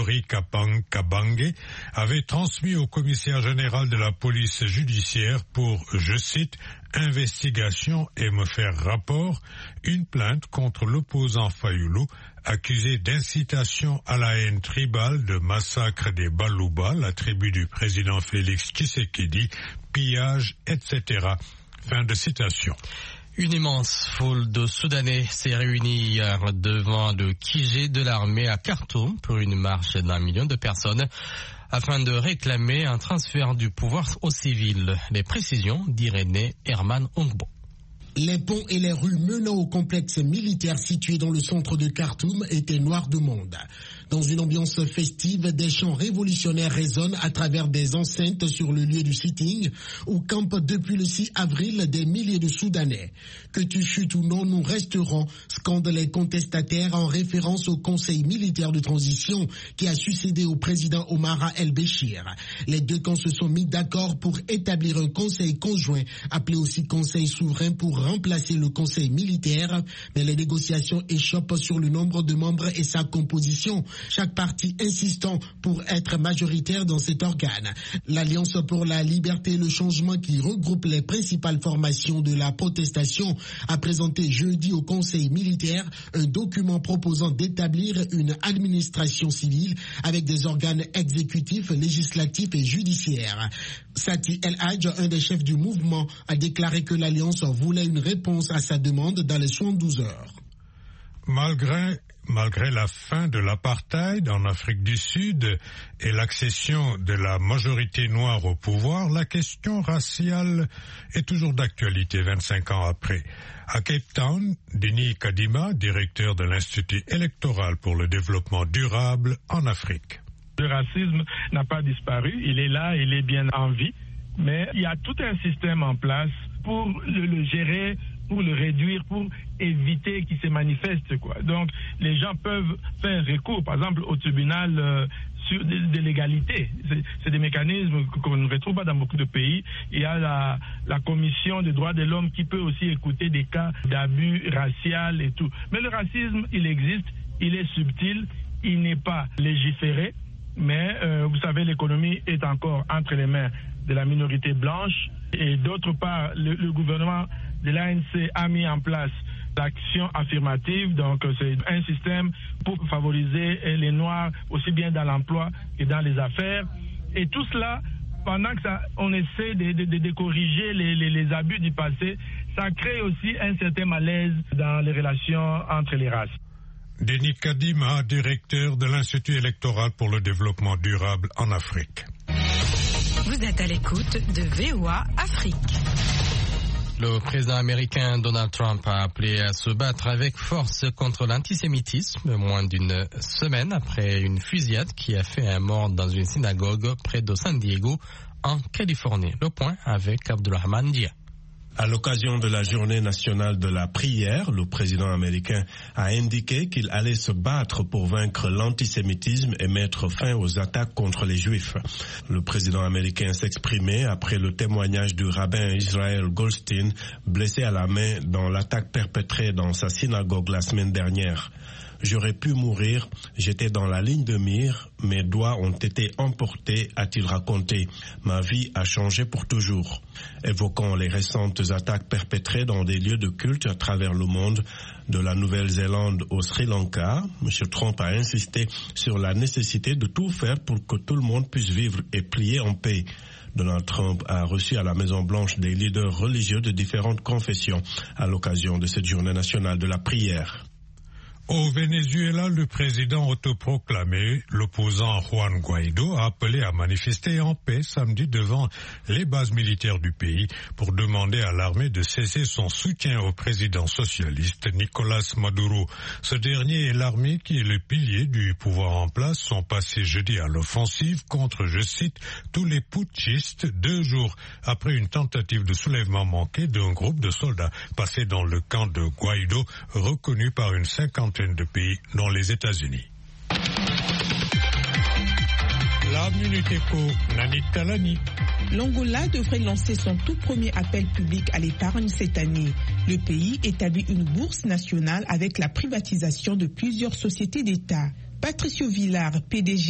Rory Kabange, avait transmis au commissaire général de la police judiciaire pour, je cite, investigation et me faire rapport, une plainte contre l'opposant Fayulu, accusé d'incitation à la haine tribale, de massacre des Baluba, la tribu du président Félix Tshisekedi, pillage, etc. Fin de citation. Une immense foule de Soudanais s'est réunie hier devant le QG de l'armée à Khartoum pour une marche d'1 million de personnes afin de réclamer un transfert du pouvoir aux civils. Les précisions d'Irénée Herman Ongbo. Les ponts et les rues menant au complexe militaire situé dans le centre de Khartoum étaient noirs de monde. Dans une ambiance festive, des chants révolutionnaires résonnent à travers des enceintes sur le lieu du sitting où campent depuis le 6 avril des milliers de Soudanais. Que tu chutes ou non, nous resterons, scandent les contestataires en référence au conseil militaire de transition qui a succédé au président Omar el-Béchir. Les deux camps se sont mis d'accord pour établir un conseil conjoint, appelé aussi conseil souverain, pour remplacer le conseil militaire, mais les négociations échoppent sur le nombre de membres et sa composition, chaque parti insistant pour être majoritaire dans cet organe. L'Alliance pour la liberté et le changement, qui regroupe les principales formations de la protestation, a présenté jeudi au conseil militaire un document proposant d'établir une administration civile avec des organes exécutifs, législatifs et judiciaires. Sati El Hadj, un des chefs du mouvement, a déclaré que l'Alliance voulait une réponse à sa demande dans les 72 heures. Malgré la fin de l'apartheid en Afrique du Sud et l'accession de la majorité noire au pouvoir, la question raciale est toujours d'actualité 25 ans après. À Cape Town, Denis Kadima, directeur de l'Institut électoral pour le développement durable en Afrique. Le racisme n'a pas disparu, il est là, il est bien en vie, mais il y a tout un système en place pour le gérer, pour le réduire, pour éviter qu'il se manifeste, quoi. Donc, les gens peuvent faire recours, par exemple, au tribunal de l'égalité. C'est des mécanismes qu'on ne retrouve pas dans beaucoup de pays. Il y a la commission des droits de l'homme qui peut aussi écouter des cas d'abus racial et tout. Mais le racisme, il existe, il est subtil, il n'est pas légiféré, mais vous savez, l'économie est encore entre les mains de la minorité blanche, et d'autre part, le gouvernement de l'ANC a mis en place l'action affirmative, donc c'est un système pour favoriser les Noirs aussi bien dans l'emploi que dans les affaires, et tout cela, pendant que on essaie de corriger les abus du passé, ça crée aussi un certain malaise dans les relations entre les races. Denis Kadima, directeur de l'Institut électoral pour le développement durable en Afrique. Vous êtes à l'écoute de VOA Afrique. Le président américain Donald Trump a appelé à se battre avec force contre l'antisémitisme moins d'une semaine après une fusillade qui a fait un mort dans une synagogue près de San Diego en Californie. Le point avec Abdulrahman Dia. À l'occasion de la journée nationale de la prière, le président américain a indiqué qu'il allait se battre pour vaincre l'antisémitisme et mettre fin aux attaques contre les Juifs. Le président américain s'exprimait après le témoignage du rabbin Israel Goldstein, blessé à la main dans l'attaque perpétrée dans sa synagogue la semaine dernière. J'aurais pu mourir, j'étais dans la ligne de mire, mes doigts ont été emportés, a-t-il raconté. Ma vie a changé pour toujours. Évoquant les récentes attaques perpétrées dans des lieux de culte à travers le monde, de la Nouvelle-Zélande au Sri Lanka, M. Trump a insisté sur la nécessité de tout faire pour que tout le monde puisse vivre et prier en paix. Donald Trump a reçu à la Maison-Blanche des leaders religieux de différentes confessions à l'occasion de cette journée nationale de la prière. Au Venezuela, le président autoproclamé, l'opposant Juan Guaido, a appelé à manifester en paix samedi devant les bases militaires du pays pour demander à l'armée de cesser son soutien au président socialiste Nicolás Maduro. Ce dernier et l'armée, qui est le pilier du pouvoir en place, sont passés jeudi à l'offensive contre, je cite, tous les putschistes 2 jours après une tentative de soulèvement manqué d'un groupe de soldats passés dans le camp de Guaido, reconnu par une 50 de pays, dont les États-Unis. La Minute Éco, Nani Talani. L'Angola devrait lancer son tout premier appel public à l'épargne cette année. Le pays établit une bourse nationale avec la privatisation de plusieurs sociétés d'État. Patricio Villar, PDG